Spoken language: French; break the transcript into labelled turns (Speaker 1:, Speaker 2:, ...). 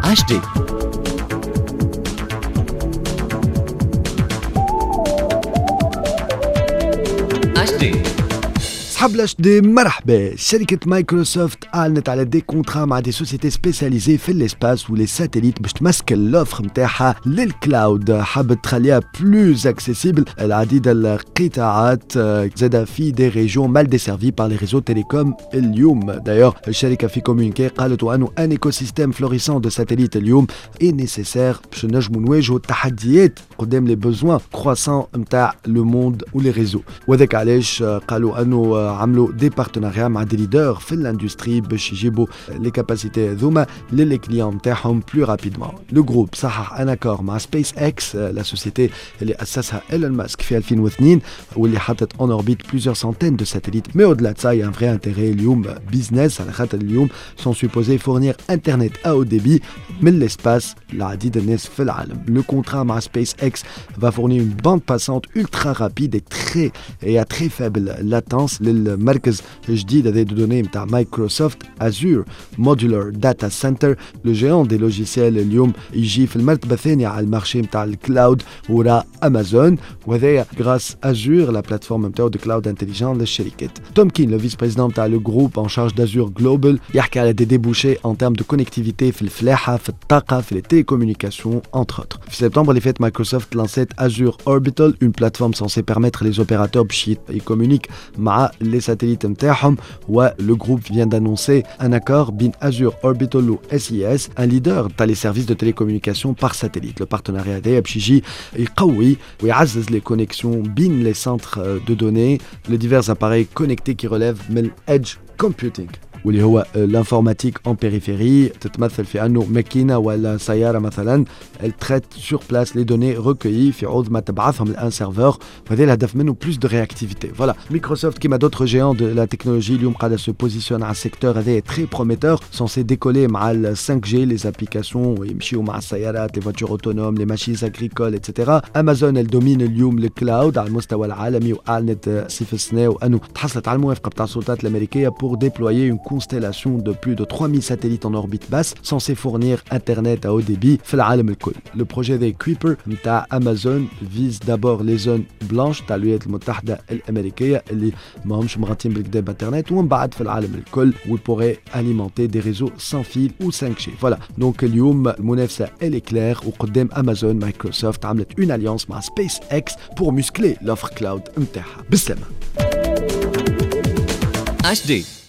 Speaker 1: HD.
Speaker 2: صحاب لاش دي مرحبا. شركة مايكروسوفت أعلنت على دي كونترا مع دي سوسيتي سبيسياليزي في الاسباس واللي ساتيليت باش تمسك اللوفر نتاعها للكلاود، حابت تخليها بلوز اكسيسيبل العديد القطاعات زاد في دي ريجون مال ديسيرفي بار لي ريزو تيليكوم اليوم. دايوغ الشركة في كومونيكي قالت انه ان ايكو سيستيم فلوريسون دو ساتيليت اليوم اي نيسيسير باش نجمو نواجهو التحديات قدام لي بوزوان كرواسون نتاع لو موند ولي ريزو، وذاك علاش قالوا انه عملوا دي بارتناريا مع دي ليدر في الاندستري باش يجيبوا لي كاباسيتي هذوما للي كليون نتاعهم بلو رابيدمون. لو جروب صحح ان اكور مع سبيس اكس، لا سوسيتي اللي اسسها ايلون ماسك في 2002 واللي حطت اون اوربيت بليزيور سانتين دو ساتيليت. مي au-delà de ça, il y a un vrai intérêt اليوم بيزنس على خاطر اليوم sont supposés fournir internet à haut débit من l'espace لعديد الناس في العالم. Le contrat مع سبيس اكس va fournir une bande passante ultra rapide et à très faible latence للمركز الجديد هذا دو دوني نتاع مايكروسوفت Azure Modular Data Center. لو جيون دي لوجيسيال اليوم يجي في المرتبه الثانيه على المارشي نتاع الكلاود ورا امازون، وهذايا غراس Azure لا بلاتفورم نتاعو دو كلاود انتليجنت للشركات. توم كين لو فيس بريزيدون نتاع لو جروب ان شارج d'Azure Global يحكي على دي ديبوشي ان تيرم دو كونيكتيفيتي في الفلاحه في الطاقه في لي télécommunications entre autres. في سبتمبر اللي فات مايكروسوفت لانسيت Azure Orbital une plateforme censée permettre les opérateurs باش يكومونيك مع les satellites نتاعهم. le groupe vient d'annoncer un accord بين Azure Orbital و SES, un leader تاع les services de télécommunication par satellite. Le partenariat هذايا باش يجي يقوي ويعزز les connexions بين les centres de données, les divers appareils connectés qui relèvent من edge computing واللي هو الانفورماتيك اون بيريفيري، تتمثل في انه ماكينه ولا سياره مثلا التريت سور بلاس لي دوني ريكويي في عوض ما تبعثهم لان سيرفور، وهذا الهدف منه بلوس دو رياكتيفيتي. فوالا مايكروسوفت كيما دوتر جيون دو لا تكنولوجي اليوم قاعده سو بوزيسيون على السيكتور هذا تري بروميتور سونسي ديكولي مع ال 5 جي لي ابليكاسيون ويمشيو مع السيارات لي فواتور اوتونوم لي ماشينز اغريكول اتسيتيرا. امازون الدومين اليوم الكلاود على المستوى العالمي، واعلنت سيف السنه وانه تحصلت على الموافقه بتاع السلطات الامريكيه بور ديبلويي une constellation de plus de 3000 satellites en orbite basse censés fournir internet à haut débit في العالم الكل. Le projet des Kuiper نتاع Amazon vise d'abord les zones blanches تاع الولايات المتحدة الأمريكية اللي ما همش مغطين بالكدا بانترنت، ومن بعد في العالم الكل و pourrait alimenter des réseaux sans fil ou 5G. Voilà. Donc اليوم المنافسة elle est claire وقدام Amazon مايكروسوفت عملت une alliance مع SpaceX pour muscler l'offre cloud نتاعها. بالسلامة.
Speaker 1: HD